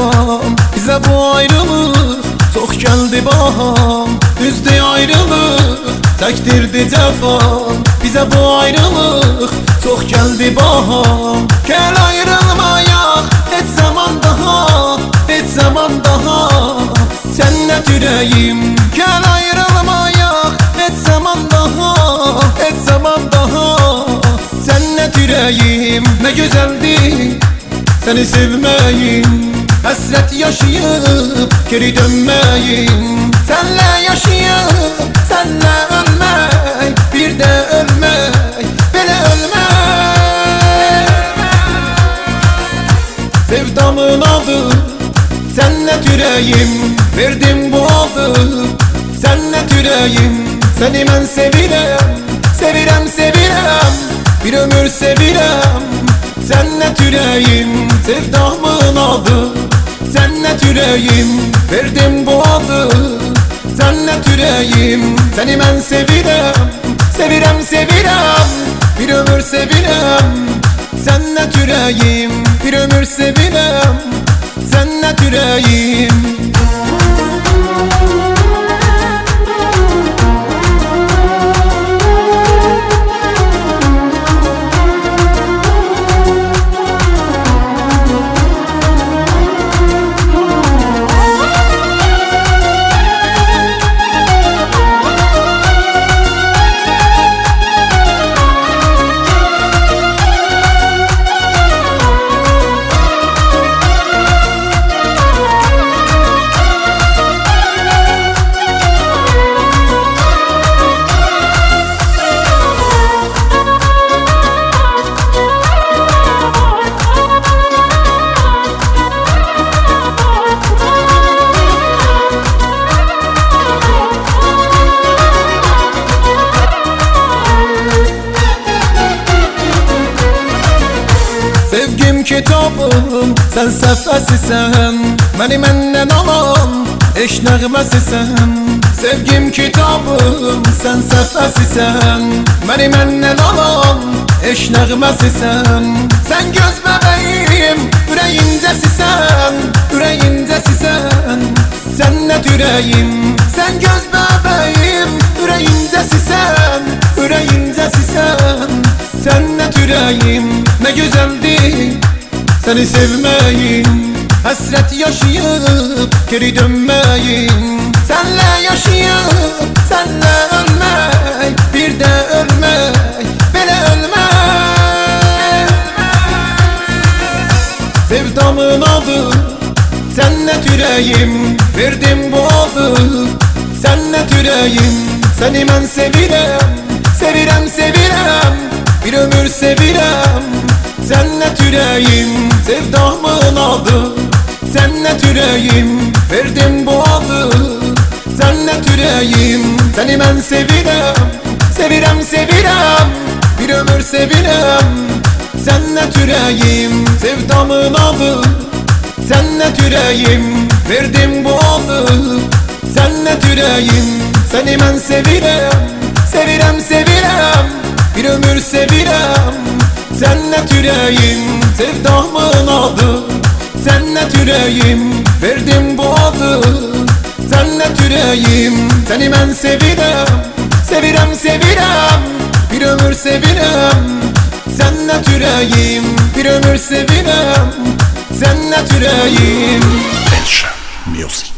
cəfam. Bizə bu ayrılıq çox gəldi baham. Düzdür ayrılıq, təkdirdi cəfam. Bizə bu ayrılıq çox gəldi baham. Gəl ayrılmayaq heç zaman daha, heç zaman daha. Cənnət ürəyim, gəl ayrılmayaq heç zaman daha, heç zaman daha. Cənnət ürəyim, nə gözəldir səni sevməyim. Həsrət yaşayıb geri dönməyim. Sənlə yaşayıb, sənlə ölmək, bir də ölmək, belə ölmək. Sevdamın adı Cənnət ürəyim, verdim bu adı Cənnət ürəyim. Səni mən sevirəm, sevirəm, sevirəm, bir ömür sevirəm. Cənnət ürəyim, sevdamın adı Cənnət ürəyim, verdim bu adı Cənnət ürəyim. Səni mən sevirəm, sevirəm, sevirəm, bir ömür sevirəm. Cənnət ürəyim, bir ömür sevirəm. Cənnət ürəyim. Sevgim kitabım, sən səfəsisən, məni məndən alan eş nəğməsisən. Sevgim kitabım, sən səfəsisən, məni məndən alan eş nəğməsisən. Sən göz bəbəyim, ürəyincəsisən, ürəyincəsisən. Cənnət ürəyim, sən göz bəbəyim, ürəyincəsisən, ürəyincəsisən. Cənnət ürəyim, nə gözəldir səni sevməyim. Həsrət yaşayıb geri dönməyim. Sənlə yaşayıb, sənlə ölmək, bir də ölmək, belə ölmək. Sevdamın adı Cənnət ürəyim, verdim bu adı Cənnət ürəyim. Səni mən sevirəm, sevirəm, sevirəm, bir ömür sevirəm. Cənnət ürəyim, sevdamın adı Cənnət ürəyim, verdim bu adı Cənnət ürəyim. Səni mən sevirəm, sevirəm, sevirəm, bir ömür sevirəm. Cənnət ürəyim, sevdamın adı Cənnət ürəyim, verdim bu adı Cənnət ürəyim. Səni mən sevirəm, sevirəm, sevirəm, bir ömür sevirəm. Cənnət ürəyim, sevdamın adı Cənnət ürəyim, verdim bu adı Cənnət ürəyim. Səni mən sevirəm, sevirəm, sevirəm, bir ömür sevirəm. Cənnət ürəyim, bir ömür sevirəm. Cənnət ürəyim. Benşa Music.